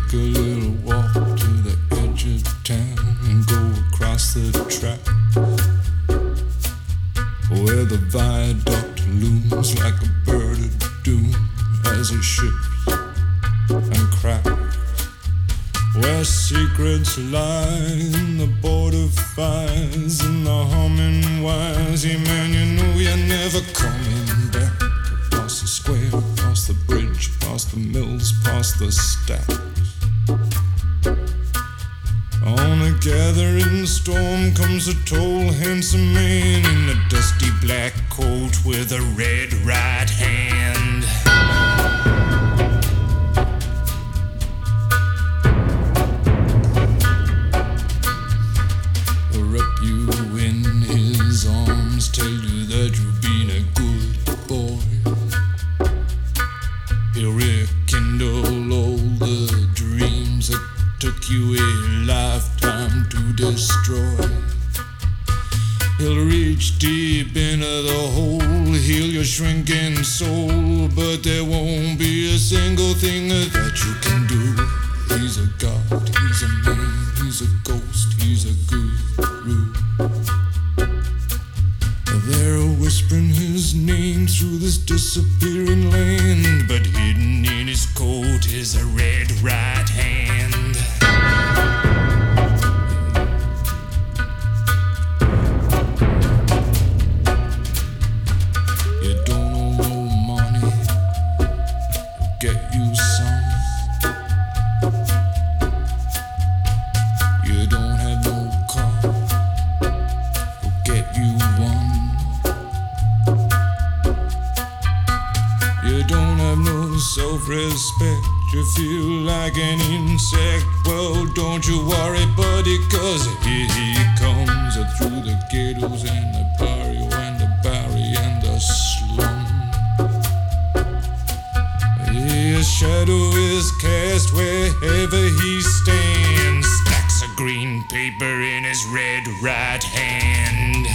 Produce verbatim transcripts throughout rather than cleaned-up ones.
a little walk to the edge of town and go across the track where the viaduct looms like a bird of doom as it ships and cracks, where secrets lie in the border fires and the humming wires. Yeah, man, you know you're never coming back. Across the square, across the bridge, past the mills, past the stacks. On a gathering storm comes a tall, handsome man in a dusty black coat with a red right hand. He'll wrap you in his arms, tell you that you've been a good boy. He'll rekindle all the dreams that took you a lifetime to destroy. He'll reach deep into the hole, heal your shrinking soul, but there won't be a single thing that you can do. He's a god, he's a man, he's a ghost, he's a guru. They're whispering his name through this disappearing land, but hidden in his coat is a red right hand. You don't owe no money, get you some. You don't have no car, get you one. You don't have no self-respect, you feel like an insect. Well, don't you worry, buddy, cause here he comes through the ghettos and the barrio and the barry and the slum. His shadow is cast wherever he stands, stacks of green paper in his red right hand.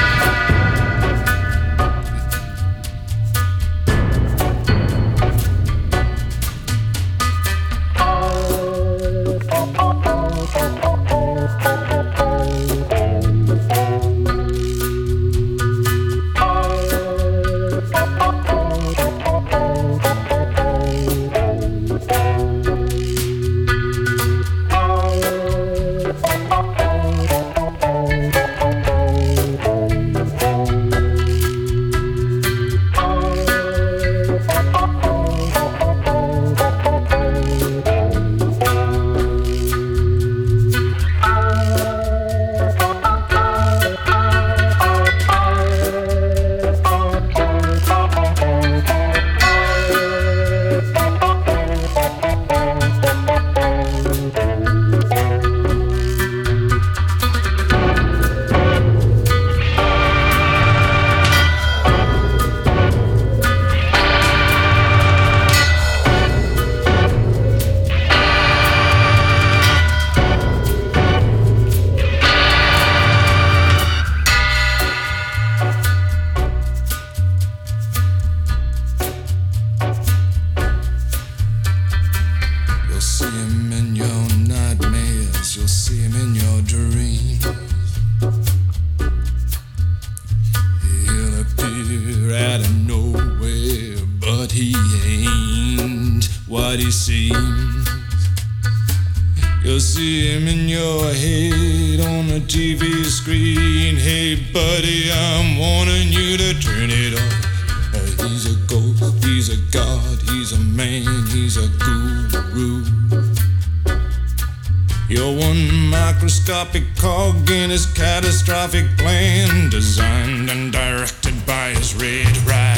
What he seems. You'll see him in your head on the T V screen. Hey buddy, I'm warning you to turn it off. Uh, he's a ghost, he's a god, he's a man, he's a guru. You're one microscopic cog in his catastrophic plan, designed and directed by his red right